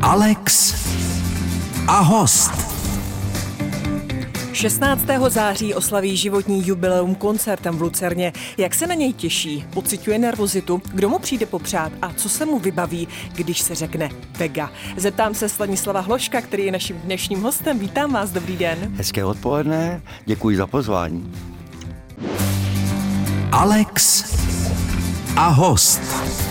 Alex a host. 16. září oslaví životní jubileum koncertem v Lucerně. Jak se na něj těší? Pociťuje nervozitu? Kdo mu přijde popřát? A co se mu vybaví, když se řekne Vega? Zeptám se Stanislava Hloška, který je naším dnešním hostem. Vítám vás, dobrý den. Hezké odpoledne, děkuji za pozvání. Alex a host.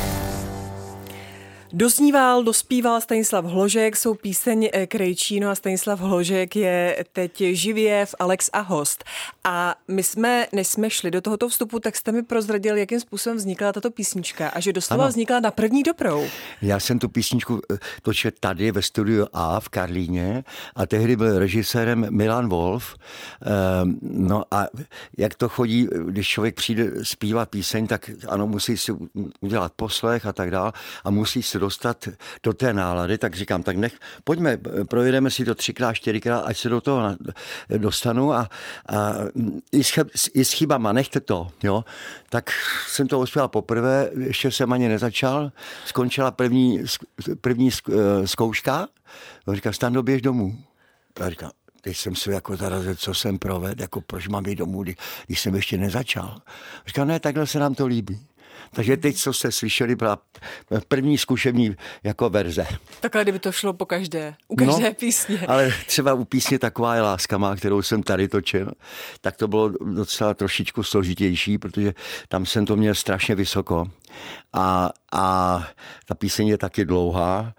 Dozníval, dospíval Stanislav Hložek, jsou píseň Krejčíno a Stanislav Hložek je teď živě v Alex a host. A než jsme šli do tohoto vstupu, tak jste mi prozradil, jakým způsobem vznikla tato písnička a že doslova vznikla na první dobrou. Já jsem tu písničku točil tady ve studiu A v Karlíně a tehdy byl režisérem Milan Wolf. No a jak to chodí, když člověk přijde zpívat píseň, tak ano, musí si udělat poslech a tak dál a musí se dostat do té nálady, tak říkám, tak pojďme, projedeme si to 3x, 4x, ať se do toho dostanu a i s chybama, nechte to, jo. Tak jsem to uspěl poprvé, ještě jsem ani nezačal, skončila první zkouška, říká, Stando, běž domů. A říkám, teď jsem se jako zarazil, co jsem provedl, jako proč mám jít domů, když jsem ještě nezačal. Říkám, ne, takhle se nám to líbí. Takže teď, co jste slyšeli, byla první zkušební jako verze. Takhle, kdyby to šlo u každé písně. Ale třeba u písně Taková je láska má, kterou jsem tady točil, tak to bylo docela trošičku složitější, protože tam jsem to měl strašně vysoko. A ta píseň je taky dlouhá.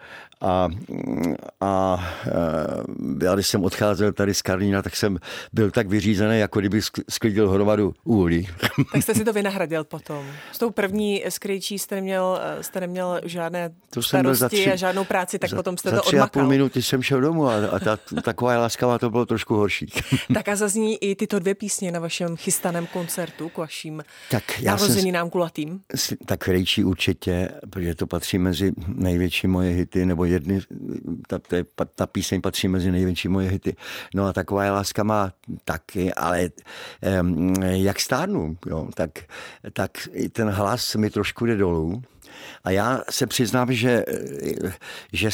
A já, když jsem odcházel tady z Karlína, tak jsem byl tak vyřízený, jako kdyby sklidil hromadu uhlí. Tak jste si to vynahradil potom. S tou první Krejčí jste neměl žádné starosti a žádnou práci, tak potom jste to odmakal. Za 3,5 minuty jsem šel domů a Taková je láskavá, to bylo trošku horší. Tak a zazní i tyto dvě písně na vašem chystaném koncertu k vaším narozeninám kulatým? Tak Krejčí určitě, protože to patří mezi největší moje hity, nebo ta píseň patří mezi největší moje hity. No a Taková je láska má taky, ale jak stárnu, jo, tak ten hlas mi trošku jde dolů. A já se přiznám, že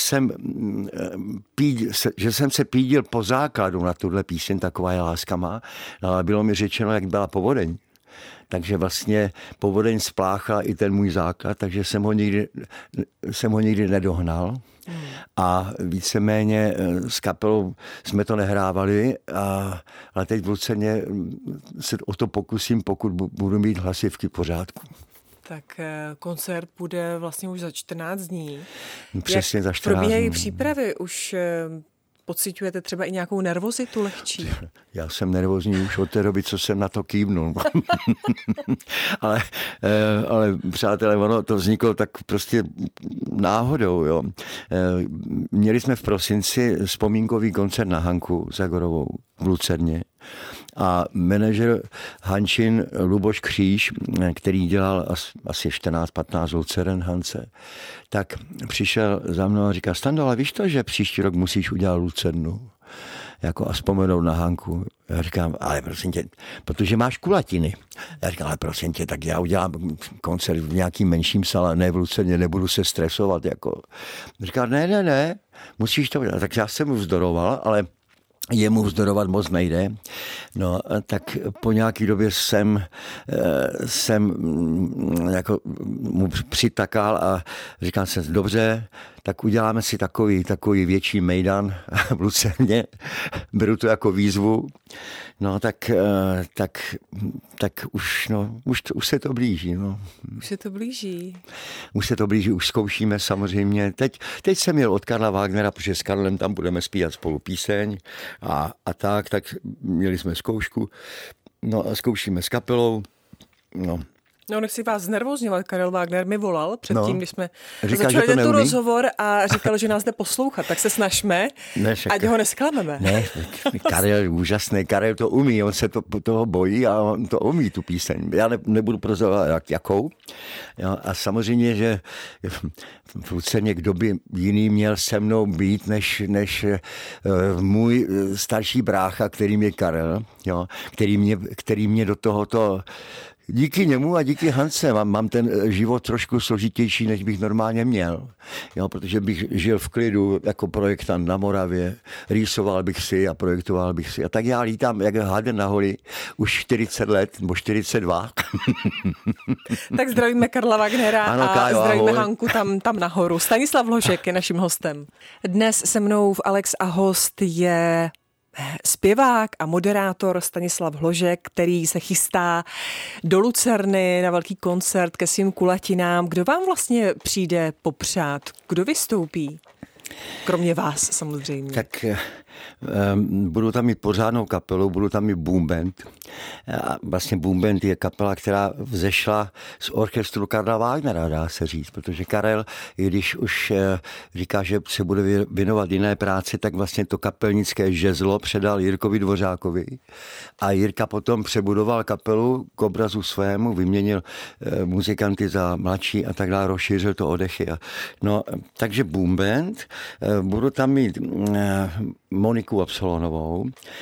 jsem se pídil po základu na tuhle píseň Taková je láska má, ale bylo mi řečeno, jak byla povodeň. Takže vlastně povodeň spláchla i ten můj základ, takže jsem ho nikdy nedohnal. A víceméně s kapelou jsme to nehrávali, ale teď v Lucerně se o to pokusím, pokud budu mít hlasivky v pořádku. Tak koncert bude vlastně už za 14 dní. Přesně za 14 dní. Probíhají přípravy? Už pociťujete třeba i nějakou nervozitu lehčí? Já jsem nervózní už od té doby, co jsem na to kývnul. ale přátelé, ono to vzniklo tak prostě náhodou. Jo. Měli jsme v prosinci vzpomínkový koncert na Hanku Zagorovou v Lucerně. A manažer Hančin Luboš Kříž, který dělal asi 14-15 Luceren Hance, tak přišel za mnou a říkal, Stando, ale víš to, že příští rok musíš udělat Lucernu? Jako a vzpomenout na Hanku. Já říkám, ale prosím tě, protože máš kulatiny. Já říkám, ale prosím tě, tak já udělám koncert v nějakým menším sále, ne v Lucerně, nebudu se stresovat. Jako. Říkal, ne, musíš to udělat. Tak já jsem mu vzdoroval, ale jemu vzdorovat moc nejde. No, tak po nějaký době jsem jako mu přitakal a říkal jsem, dobře, tak uděláme si takový větší mejdan v Lucerně. Beru to jako výzvu. No, tak už se to blíží. No. Už se to blíží. Už zkoušíme samozřejmě. Teď jsem měl od Karla Wagnera, protože s Karlem tam budeme zpívat spolu píseň a tak měli jsme zkoušku. No a zkoušíme s kapelou. No, nechci vás znervozňovat, Karel Wagner mi volal předtím, když jsme začali tento rozhovor a říkal, že nás jde poslouchat, tak se snažme, ať ho nesklameme. Ne, Karel je úžasný, Karel to umí, on se toho bojí a on to umí, tu píseň. Já nebudu prozorovat jakou. Jo, a samozřejmě, že v Lucerně kdo by jiný měl se mnou být, než můj starší brácha, kterým je Karel, jo, který mě do tohoto díky němu a díky Hance mám ten život trošku složitější, než bych normálně měl. Jo, protože bych žil v klidu jako projektant na Moravě, rýsoval bych si a projektoval bych si. A tak já lítám jak háden na holi už 40 let, nebo 42. Tak zdravíme Karla Wagnera a Kájo, zdravíme ahoj. Hanku tam nahoru. Stanislav Hložek je naším hostem. Dnes se mnou v Alex a host je zpěvák a moderátor Stanislav Hložek, který se chystá do Lucerny na velký koncert ke svým kulatinám. Kdo vám vlastně přijde popřát? Kdo vystoupí? Kromě vás samozřejmě. Tak budu tam mít pořádnou kapelu, budu tam mít Boom Band. A vlastně Boom Band je kapela, která vzešla z orchestru Karla Wagnera, dá se říct, protože Karel, i když už říká, že se bude věnovat jiné práci, tak vlastně to kapelnické žezlo předal Jirkovi Dvořákovi a Jirka potom přebudoval kapelu k obrazu svému, vyměnil muzikanty za mladší a tak dále, rozšířil to odechy. No, takže Boom Band, budu tam mít Moniku Absolonovou,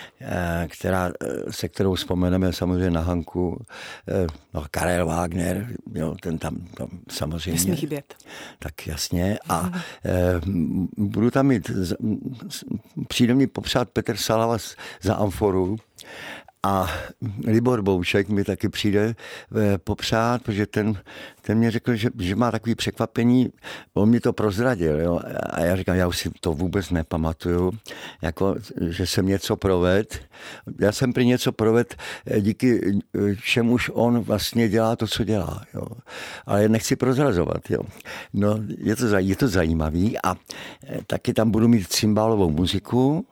se kterou vzpomeneme samozřejmě na Hanku, Karel Wagner, jo, ten tam samozřejmě. Nesmí chybět. Tak jasně. A budu tam mít, přijde mi popřát Petr Salava za Amforu, a Libor Bouček mi taky přijde popřát, protože ten mě řekl, že má takový překvapení, on mi to prozradil, jo? A já říkám, já už si to vůbec nepamatuju, jako, že jsem něco proved. Já jsem prý něco proved, díky čemuž on vlastně dělá to, co dělá, jo? Ale nechci prozrazovat, jo? No, je to zajímavý a taky tam budu mít cymbálovou muziku,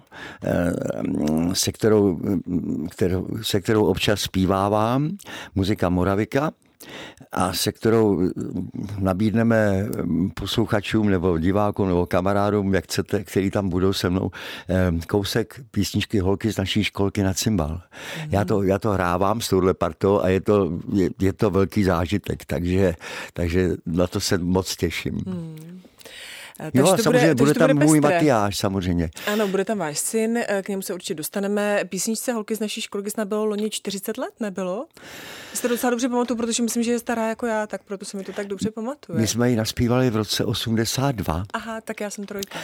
se kterou občas zpívávám, muzika Moravika, a se kterou nabídneme posluchačům nebo divákům nebo kamarádům, jak chcete, který tam budou se mnou, kousek písničky Holky z naší školky na cymbal. Já to hrávám s touhle partou a je to velký zážitek, takže na to se moc těším. Jo, a samozřejmě bude tam můj Matyáš, samozřejmě. Ano, bude tam váš syn, k němu se určitě dostaneme. Písničce Holky z naší školky snad bylo loni 40 let, nebylo? Jste docela dobře pamatuju, protože myslím, že je stará jako já, tak proto se mi to tak dobře pamatuje. My jsme ji naspívali v roce 82. Aha, tak já jsem trojka.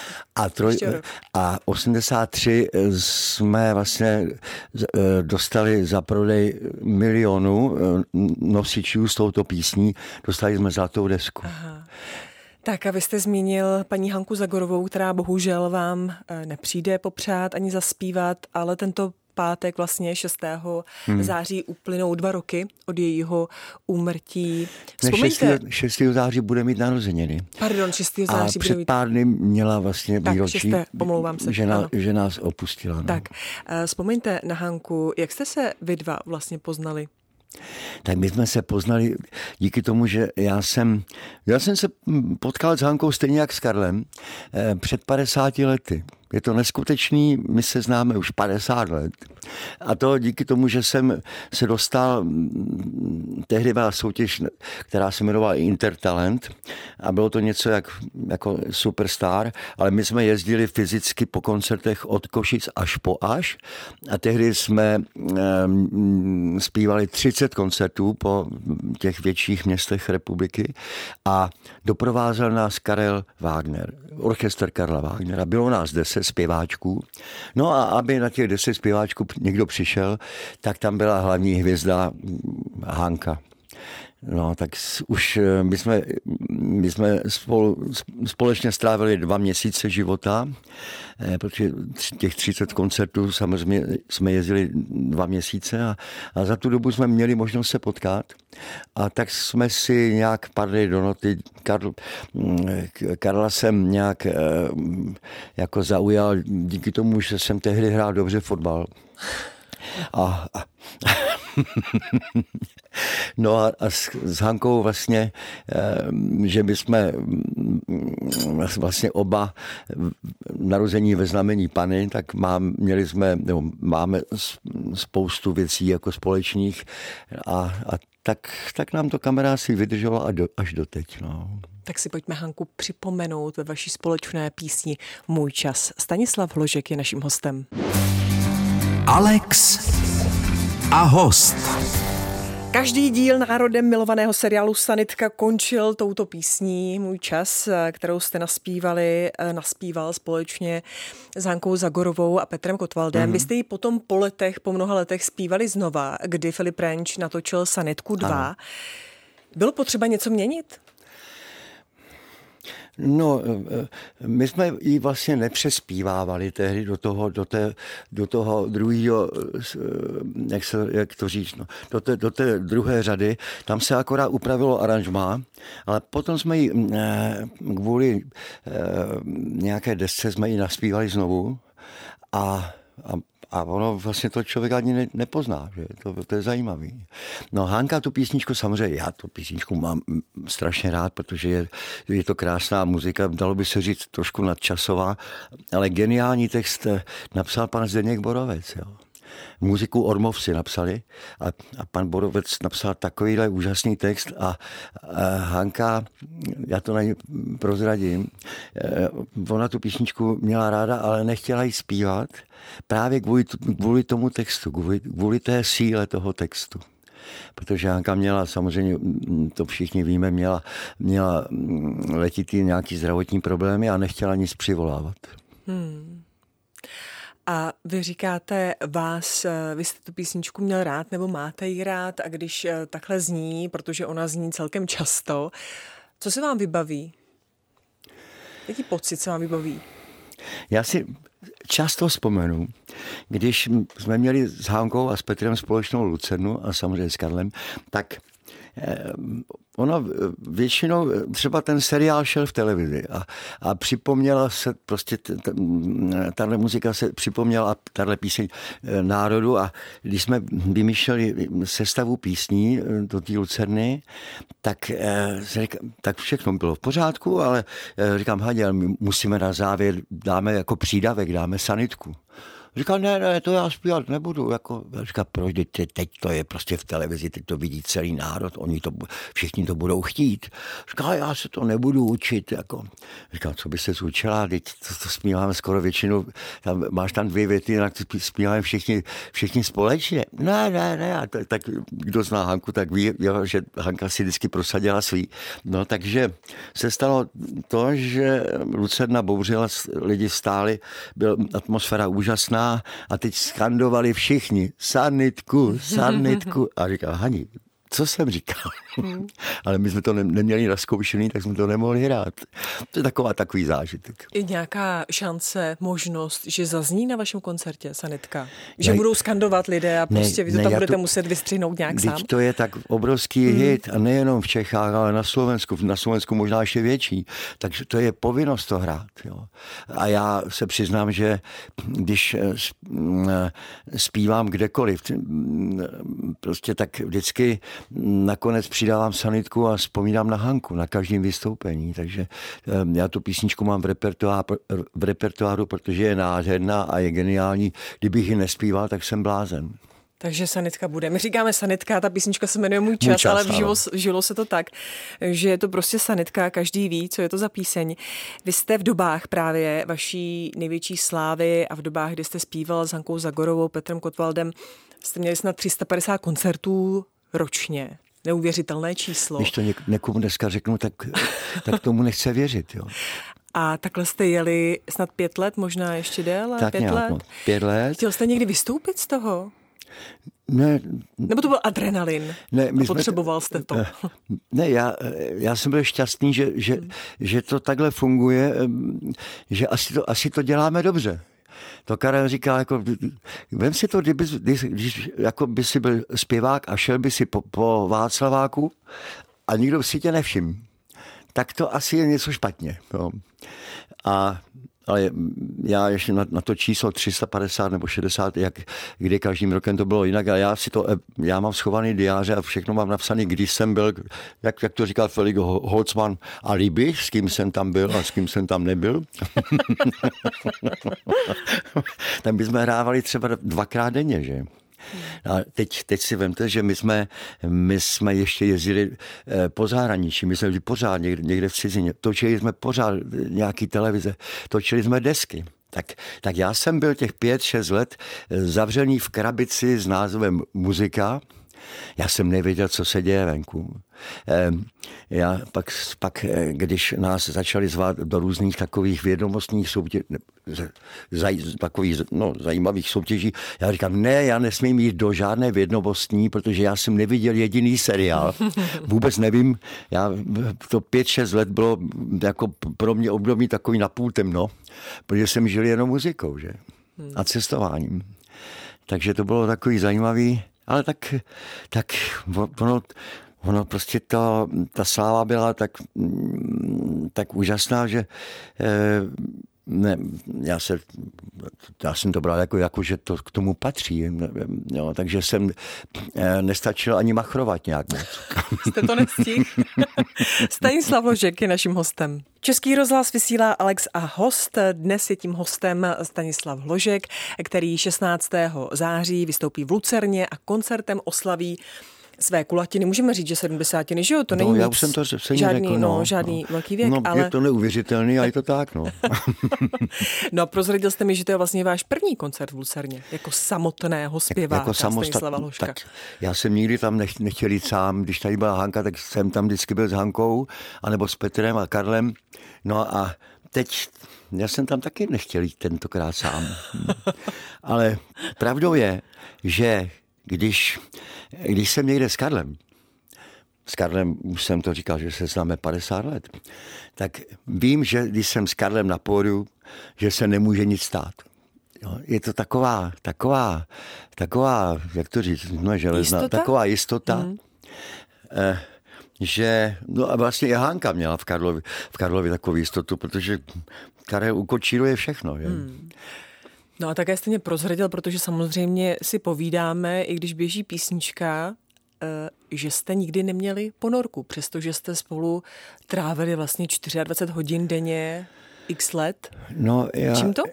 A 83 jsme vlastně dostali za prodej milionů nosičů s touto písní, dostali jsme zlatou desku. Aha. Tak a vy jste zmínil paní Hanku Zagorovou, která bohužel vám nepřijde popřát ani zaspívat, ale tento pátek vlastně 6. září uplynou 2 roky od jejího úmrtí. Vzpomeňte... 6. září bude mít narozeniny. Pardon, 6. září bude mít... A před pár dny měla vlastně výročí, pomlouvám se, že nás opustila. No. Tak, vzpomeňte na Hanku, jak jste se vy dva vlastně poznali? Tak my jsme se poznali díky tomu, že já jsem se potkal s Hankou stejně jak s Karlem před 50 lety. Je to neskutečný, my se známe už 50 let. A to díky tomu, že jsem se dostal, tehdy byla soutěž, která se jmenovala Intertalent a bylo to něco jako Superstar, ale my jsme jezdili fyzicky po koncertech od Košic až po Aš a tehdy jsme zpívali 30 koncertů po těch větších městech republiky a doprovázel nás Karel Wagner, orchestr Karla Wagnera. Bylo nás 10 zpěváčků. No a aby na těch 10 zpěváčků někdo přišel, tak tam byla hlavní hvězda Hanka. No, tak už my jsme společně strávili 2 měsíce života, protože těch 30 koncertů samozřejmě jsme jezdili 2 měsíce a za tu dobu jsme měli možnost se potkat. A tak jsme si nějak padli do noty. Karla jsem nějak jako zaujal díky tomu, že jsem tehdy hrál dobře fotbal. No a s Hankou vlastně, že my jsme vlastně oba narození ve znamení Panny, tak máme spoustu věcí jako společných a tak nám to kamarádství vydrželo až doteď. No. Tak si pojďme Hanku připomenout ve vaší společné písni Můj čas. Stanislav Hložek je naším hostem. Alex a host. Každý díl národem milovaného seriálu Sanitka končil touto písní Můj čas, kterou jste naspíval společně s Hankou Zagorovou a Petrem Kotwaldem. Vy jste ji potom po mnoha letech zpívali znova, kdy Filip Renč natočil Sanitku 2. Ano. Bylo potřeba něco měnit? No, my jsme ji vlastně nepřespívávali tehdy do toho druhého, jak to říct, no, do té druhé řady. Tam se akorát upravilo aranžmá, ale potom jsme ji kvůli nějaké desce jsme ji naspívali znovu a ono vlastně to člověk ani nepozná, že? To je zajímavý. No Hanka tu písničku, samozřejmě já tu písničku mám strašně rád, protože je to krásná muzika, dalo by se říct trošku nadčasová, ale geniální text napsal pan Zdeněk Borovec, jo. Muziku Ormovci napsali a pan Borovec napsal takovýhle úžasný text a Hanka, já to na ní prozradím, ona tu písničku měla ráda, ale nechtěla ji zpívat právě kvůli tomu textu, kvůli té síle toho textu. Protože Hanka měla, samozřejmě, to všichni víme, měla letitý nějaký zdravotní problémy a nechtěla nic přivolávat. A vy říkáte, vy jste tu písničku měl rád, nebo máte ji rád, a když takhle zní, protože ona zní celkem často, co se vám vybaví? Jaký pocit se vám vybaví? Já si často vzpomenu, když jsme měli s Hankou a s Petrem společnou Lucernu a samozřejmě s Karlem, tak ono většinou třeba ten seriál šel v televizi a připomněla se prostě, tahle muzika se připomněla, tahle píseň národu, a když jsme vymýšleli sestavu písní do té Lucerny, tak všechno bylo v pořádku, ale říkám, Hadě, my musíme na závěr, dáme jako přídavek, dáme sanitku. Říkal, ne, to já zpívat nebudu. Říkal, proč, teď to je prostě v televizi, teď to vidí celý národ, všichni to budou chtít. Říkal, já se to nebudu učit. Říkal, co by se učila, teď to zpíváme skoro většinou, máš tam 2 věty, tak zpíváme všichni společně. Ne, tak kdo zná Hanku, tak ví, že Hanka si vždycky prosadila svý. No, takže se stalo to, že Lucerna bouřila, lidi stáli, byla atmosféra úžasná, a teď skandovali všichni sanitku. A říkal, Hani, co jsem říkal? Ale my jsme to neměli naskoušený, tak jsme to nemohli hrát. To je takový zážitek. Je nějaká šance, možnost, že zazní na vašem koncertě Sanitka? Že budou skandovat lidé a prostě vy to tam budete muset vystřihnout nějak sám? To je tak obrovský hit, a nejenom v Čechách, ale na Slovensku. Na Slovensku možná ještě větší. Takže to je povinnost to hrát. Jo. A já se přiznám, že když zpívám kdekoliv, prostě tak vždycky nakonec přidávám sanitku a vzpomínám na Hanku na každém vystoupení, takže já tu písničku mám v repertoáru, protože je nádherná a je geniální. Kdybych ji nespíval, tak jsem blázen. Takže Sanitka bude. My říkáme Sanitka, ta písnička se jmenuje Můj čas, ale vžilo se to tak, že je to prostě Sanitka, každý ví, co je to za píseň. Vy jste v dobách právě vaší největší slávy a v dobách, kdy jste zpíval s Hankou Zagorovou, Petrem Kotwaldem, jste měli snad 350 koncertů ročně. Neuvěřitelné číslo. Když to někomu dneska řeknu, tak tomu nechce věřit. Jo. A takhle jste jeli snad 5 let, možná ještě déle? Tak 5 let? 5 let. Chtěl jste někdy vystoupit z toho? Ne. Nebo to byl adrenalin? Ne, potřeboval jste to? Ne, já jsem byl šťastný, že to takhle funguje, že asi to děláme dobře. To Karel říká, vem si to, když jako by si byl zpěvák a šel by si po Václaváku a nikdo si tě nevšiml. Tak to asi je něco špatně. Jo. Ale já ještě na to číslo 350 nebo 60, kdy každým rokem to bylo jinak, a já mám schovaný diáře a všechno mám napsaný, když jsem byl, jak to říkal Felix Holzmann, alibi, s kým jsem tam byl a s kým jsem tam nebyl. Tam bychom hrávali třeba 2krát denně, že? A teď si vemte, že my jsme ještě jezdili po zahraničí, my jsme byli pořád někde v cizině, točili jsme pořád nějaký televize, točili jsme desky. Tak já jsem byl těch 5-6 let zavřený v krabici s názvem Muzika Já jsem nevěděl, co se děje venku. Já pak, když nás začali zvát do různých takových vědomostních soutěží, takových zajímavých soutěží, já říkám, ne, já nesmím jít do žádné vědomostní, protože já jsem neviděl jediný seriál. Vůbec nevím, to 5-6 let bylo jako pro mě období takový napůl temno, protože jsem žil jenom muzikou, že? A cestováním. Takže to bylo takový zajímavý, ale tak ono prostě ta sláva byla tak úžasná, že ne, já jsem to bral jako že to k tomu patří. Jo, takže jsem nestačil ani machrovat nějak moc. Jste to nestihl? Stanislav Hložek je naším hostem. Český rozhlas vysílá Alex a host. Dnes je tím hostem Stanislav Hložek, který 16. září vystoupí v Lucerně a koncertem oslaví své kulatiny. Můžeme říct, že 70, že jo? To není já nic, už jsem to žádný velký věk. Ale... Je to neuvěřitelný, ale je to tak, No, prozradil jste mi, že to je vlastně váš první koncert v Lucerně, jako samotného zpěváka Stanislava Hložka. Tak já jsem nikdy tam nechtěl jít sám. Když tady byla Hanka, tak jsem tam vždycky byl s Hankou, anebo s Petrem a Karlem. No a teď já jsem tam taky nechtěl jít tentokrát sám. Ale pravdou je, že když jsem někde s Karlem už jsem to říkal, že se známe 50 let, tak vím, že když jsem s Karlem na pódiu, že se nemůže nic stát. Jo, je to taková, jak to říct, železná, taková jistota, že, no a vlastně i Hanka měla v Karlovi takovou jistotu, protože Karel ukočíruje všechno. Je. No a také jste mě prozradil, protože samozřejmě si povídáme, i když běží písnička, že jste nikdy neměli ponorku, přestože jste spolu trávili vlastně 24 hodin denně, x let. Čím to?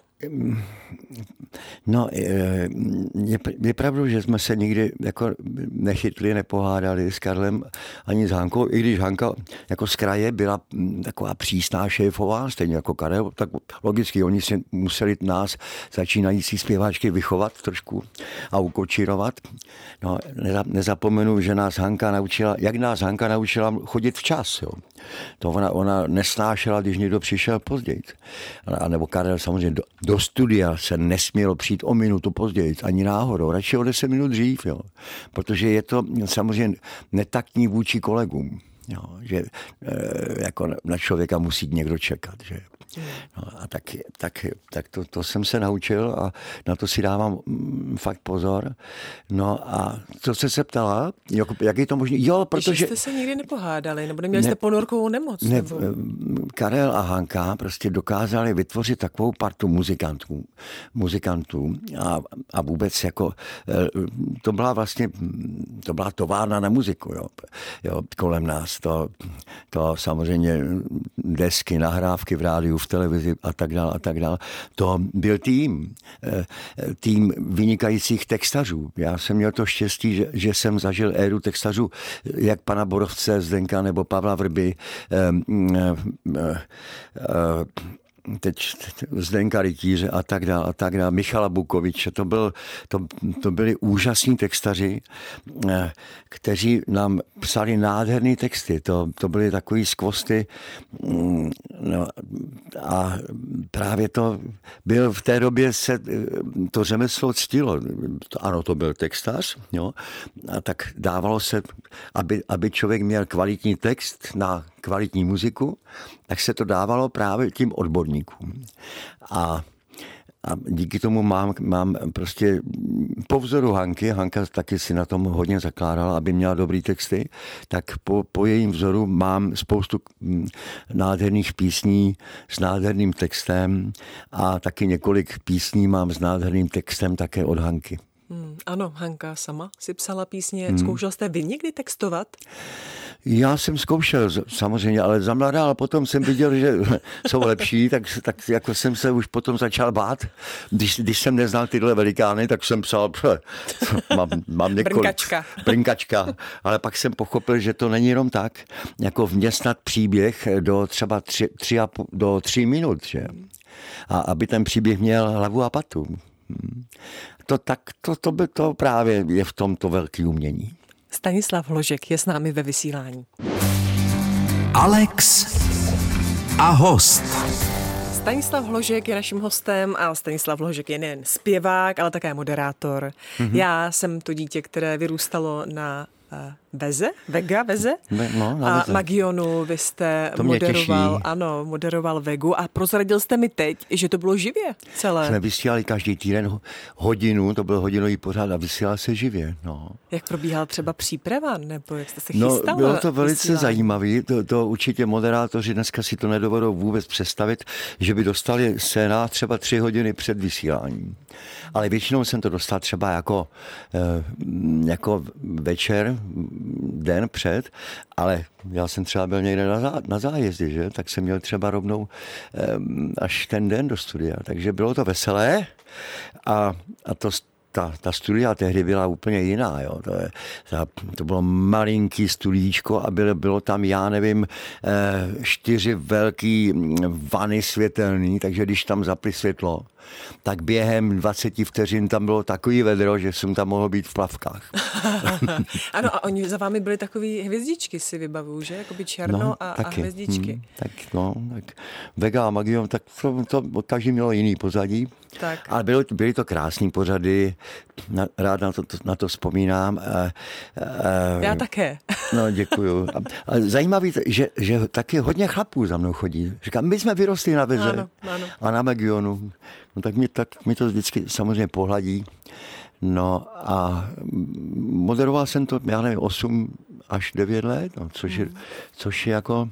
No, je pravda, že jsme se nikdy jako nechytli, nepohádali s Karlem ani s Hankou, i když Hanka jako z kraje byla taková přísná šéfová, stejně jako Karel, tak logicky oni si museli nás začínající zpěváčky vychovat trošku a ukočírovat. No, nezapomenu, že nás Hanka naučila chodit včas, jo. To ona nesnášela, když někdo přišel později. A nebo Karel samozřejmě do studia se nesmělo přijít o minutu později, ani náhodou, radši o 10 minut dřív, jo. Protože je to samozřejmě netaktní vůči kolegům, jo. Že jako na člověka musí někdo čekat, že. No a tak to jsem se naučil a na to si dávám fakt pozor. No a co jste se ptala? Jak je to možné? Jo, protože... Že jste se nikdy nepohádali, nebo neměli jste ponorkovou nemoc? Nebo... Karel a Hanka prostě dokázali vytvořit takovou partu muzikantů a vůbec jako to byla továrna na muziku, jo, kolem nás. To samozřejmě desky, nahrávky v rádiu, v televizi a tak dále. To byl tým vynikajících textařů. Já jsem měl to štěstí, že jsem zažil éru textařů jak pana Borovce, Zdenka nebo Pavla Vrby, teď Zdenka Rytíře a tak dále, Michala Bukoviče, to byli úžasní textaři, kteří nám psali nádherný texty, to byly takový skvosty, no, a právě to byl v té době se to řemeslo ctilo. Ano, to byl textař, jo, a tak dávalo se, aby člověk měl kvalitní text na kvalitní muziku, tak se to dávalo právě tím odborníkům. A díky tomu mám prostě po vzoru Hanky, Hanka taky si na tom hodně zakládala, aby měla dobrý texty, tak po jejím vzoru mám spoustu nádherných písní s nádherným textem a taky několik písní mám s nádherným textem také od Hanky. Ano, Hanka sama si psala písně. Zkoušel jste vy někdy textovat? Já jsem zkoušel samozřejmě, ale za mladá, ale potom jsem viděl, že jsou lepší, tak jako jsem se už potom začal bát. Když jsem neznal tyhle velikány, tak jsem psal, mám několik. Brnkačka. Ale pak jsem pochopil, že to není jenom tak, jako vměstnat příběh do třeba 3 minut, že? A aby ten příběh měl hlavu a patu. To právě je v tomto velké umění. Stanislav Hložek je s námi ve vysílání. Alex a host. Stanislav Hložek je naším hostem a Stanislav Hložek je nejen zpěvák, ale také moderátor. Já jsem to dítě, které vyrůstalo na Veze? No, a Magionu, vy jste moderoval Vegu a prozradil jste mi teď, že to bylo živě celé. Jsme vysílali každý týden hodinu, to byl hodinový pořad a vysílal se živě. No. Jak probíhala třeba příprava, nebo jak jste se chystal? No, bylo to velice zajímavé, to určitě moderátoři dneska si to nedovedou vůbec představit, že by dostali scénář třeba 3 hodiny před vysíláním. Ale většinou jsem to dostal třeba jako večer, den před, ale já jsem třeba byl někde na zájezdě, že? Tak jsem měl třeba rovnou až ten den do studia. Takže bylo to veselé a ta studia tehdy byla úplně jiná. Jo. To bylo malinký studíčko a bylo tam, já nevím, 4 velký vany světelný, takže když tam zapli světlo, tak během 20 vteřin tam bylo takový vedro, že jsem tam mohl být v plavkách. Ano, a oni za vámi byli takový hvězdičky, si vybavuju, že? Jakoby černo a hvězdičky. Tak Vega a Magion, tak to každý mělo jiný pozadí. Tak. Ale byly to krásný pořady, rád na to vzpomínám. Já také. No, děkuju. A zajímavý, že taky hodně chlapů za mnou chodí. Říkám, my jsme vyrostli na Veze ano. a na Magionu. No tak mi to vždycky samozřejmě pohladí. No a moderoval jsem to, já nevím, 8 až 9 let, no, což je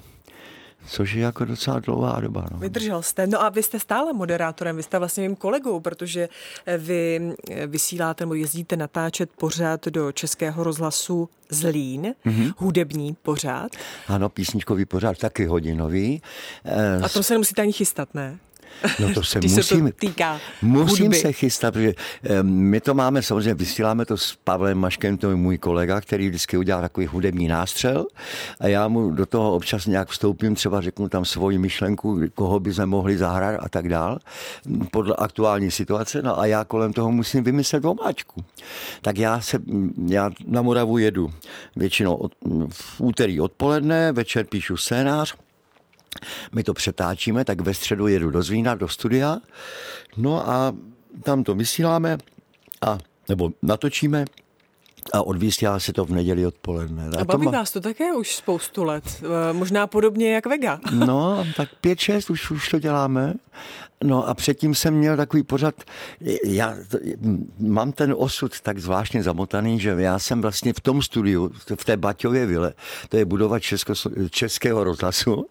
jako docela dlouhá doba. No. Vydržel jste. No a vy jste stále moderátorem, vy jste vlastně mým kolegou, protože vy vysíláte nebo jezdíte natáčet pořad do Českého rozhlasu Zlín, hudební pořad. Ano, písničkový pořad, taky hodinový. A to se nemusíte ani chystat, ne? No to se musím se chystat, protože my to máme, samozřejmě vysíláme to s Pavlem Maškem, to je můj kolega, který vždycky udělá takový hudební nástřel a já mu do toho občas nějak vstoupím, třeba řeknu tam svoji myšlenku, koho by jsme mohli zahrát a tak dál, podle aktuální situace, no a já kolem toho musím vymyslet omáčku. Tak já na Moravu jedu většinou v úterý odpoledne, večer píšu scénář, my to přetáčíme, tak ve středu jedu do Zlína, do studia, no a tam to vysíláme, nebo natočíme a odvysílá se to v neděli odpoledne. A baví vás to také už spoustu let, možná podobně jak Vega. No, tak 5-6 už to děláme. No a předtím jsem měl takový pořad, já mám ten osud tak zvláštně zamotaný, že já jsem vlastně v tom studiu, v té Baťově vile, to je budova Českého rozhlasu,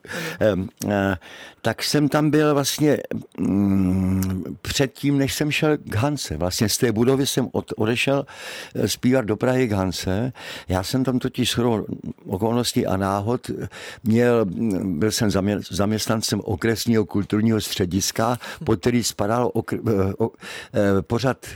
tak jsem tam byl vlastně předtím, než jsem šel k Hance. Vlastně z té budovy jsem odešel zpívat do Prahy k Hance. Já jsem tam totiž shodou okolností a náhod byl jsem zaměstnancem okresního kulturního střediska, pod který spadal pořad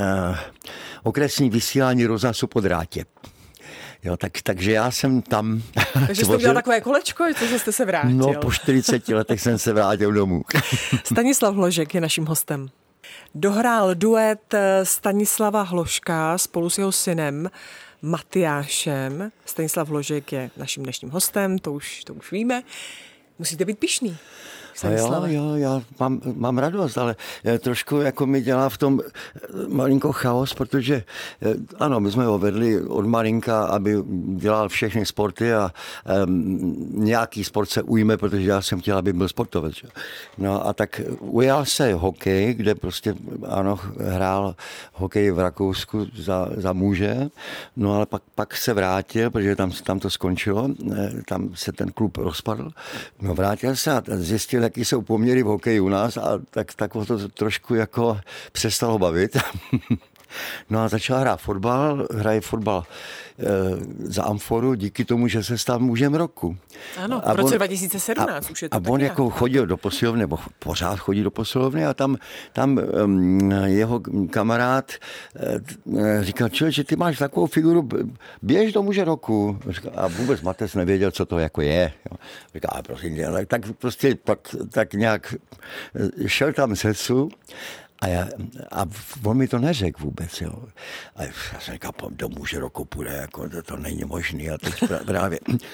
okresní vysílání rozhlasu po drátě. Jo, takže já jsem tam... Takže jste udělal takové kolečko, že jste se vrátil. No, po 40 letech jsem se vrátil domů. Stanislav Hložek je naším hostem. Dohrál duet Stanislava Hložka spolu s jeho synem Matyášem. Stanislav Hložek je naším dnešním hostem, to už víme. Musíte být pyšný. Jo, já mám radost, ale trošku jako mi dělá v tom malinko chaos, protože ano, my jsme ho vedli od malinka, aby dělal všechny sporty a nějaký sport se ujme, protože já jsem chtěl, aby byl sportovec. No a tak ujal se hokej, kde prostě ano, hrál hokej v Rakousku za muže, no ale pak se vrátil, protože tam to skončilo, tam se ten klub rozpadl, no vrátil se a zjistil, jaký jsou poměry v hokeji u nás a tak ho to trošku jako přestalo bavit. No a začal hrát fotbal, hraje fotbal za Amforu díky tomu, že se stal mužem roku. Ano, v roce 2017 už je to a on jako chodil do posilovny, nebo pořád chodí do posilovny a tam jeho kamarád říkal, člověče, ty máš takovou figuru, běž do muže roku. A vůbec Matec nevěděl, co to jako je. Říká, prosím tě, tak prostě tak nějak šel tam cestu. A on mi to neřekl vůbec, jo. A já jsem říkal, domů, že roku půjde, jako to není možný. A teď právě,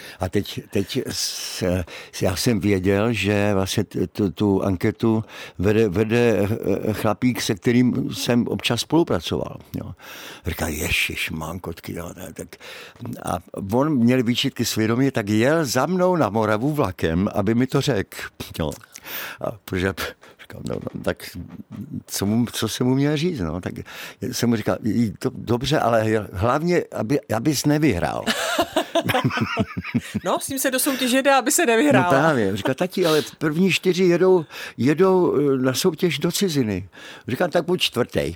já jsem věděl, že vlastně tu anketu vede chlapík, se kterým jsem občas spolupracoval. Jo. Říkal, ježišmankotky, tak. A on měl výčitky svědomí, tak jel za mnou na Moravu vlakem, aby mi to řekl. Jo. A protože říkal, no, tak co jsem mu měl říct? No? Tak jsem mu říkal, dobře, ale hlavně, abys nevyhrál. No, s tím se do soutěže dá, aby se nevyhrál. No právě. Říkal, tati, ale první 4 jedou na soutěž do ciziny. Říkal, tak buď 4.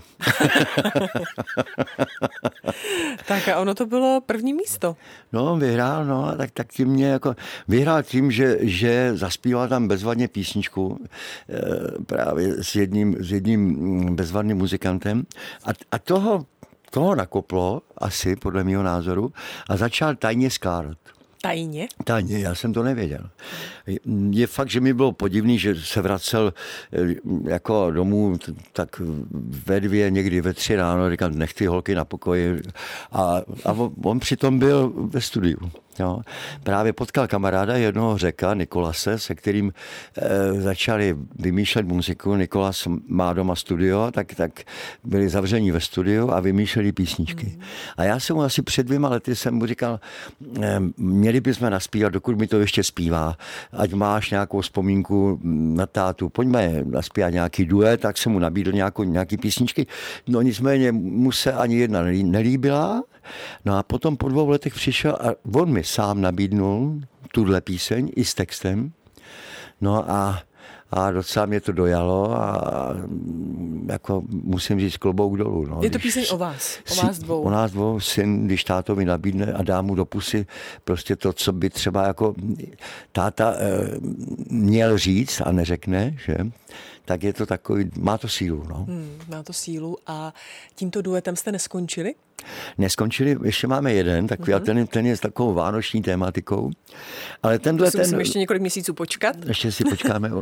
Tak a ono to bylo první místo. No, vyhrál, no, tak tím mě jako, vyhrál tím, že zaspíval tam bezvadně písničku právě s jedním bezvadným muzikantem a toho nakoplo asi, podle mého názoru, a začal tajně skládat. Tajně? Tajně, já jsem to nevěděl. Je fakt, že mi bylo podivný, že se vracel jako domů tak ve 2, někdy ve 3 ráno, říkám, nech ty holky na pokoji. A on přitom byl ve studiu. Jo. Právě potkal kamaráda jednoho Řeka, Nikolase, se kterým začali vymýšlet muziku. Nikolas má doma studio, tak byli zavření ve studiu a vymýšleli písničky. A já jsem mu asi před 2 lety jsem mu říkal, měli bychom naspívat, dokud mi to ještě zpívá, ať máš nějakou vzpomínku na tátu, pojďme naspívat nějaký duet, tak jsem mu nabídl nějaký písničky. No nicméně mu se ani jedna nelíbila. No a potom po 2 letech přišel a on mi sám nabídnul tuhle píseň i s textem. No a docela mě to dojalo a jako musím říct klobouk dolů. No. Je to píseň o vás dvou. O nás dvou, syn, když táto mi nabídne a dá mu do pusy prostě to, co by třeba jako táta měl říct a neřekne, že? Tak je to takový, má to sílu. No. Má to sílu a tímto duetem jste neskončili? Neskončili, ještě máme jeden, takový, a ten je s takovou vánoční tématikou. Ale tenhle musím ještě několik měsíců počkat. Ještě si počkáme.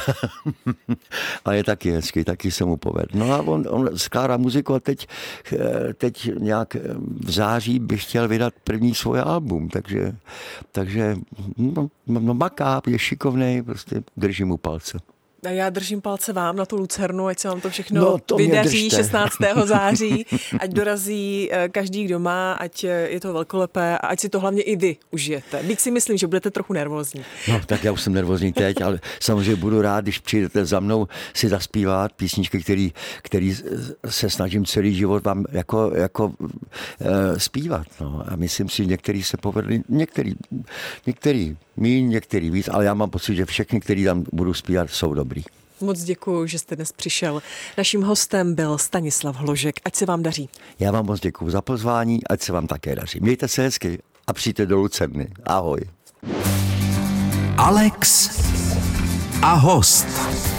Ale je taky hezký, taky se mu poved. No a on skládá muziku a teď nějak v září bych chtěl vydat první svoje album, takže maká, je šikovnej, prostě držím mu palce. A já držím palce vám na tu Lucernu, ať se vám to všechno vydaří 16. září, ať dorazí každý, kdo má, ať je to velkolepé a ať si to hlavně i vy užijete. Byť si myslím, že budete trochu nervózní. No, tak já už jsem nervózní teď, ale samozřejmě budu rád, když přijdete za mnou si zaspívat písničky, který se snažím celý život vám jako zpívat. No. A myslím si, že některý se povedli, některý míň, některý víc, ale já mám pocit, že všechny, který tam budu zpívat, jsou dobrý. Moc děkuju, že jste dnes přišel. Naším hostem byl Stanislav Hložek. Ať se vám daří. Já vám moc děkuju za pozvání, ať se vám také daří. Mějte se hezky a přijďte do Lucerny. Ahoj. Alex a host.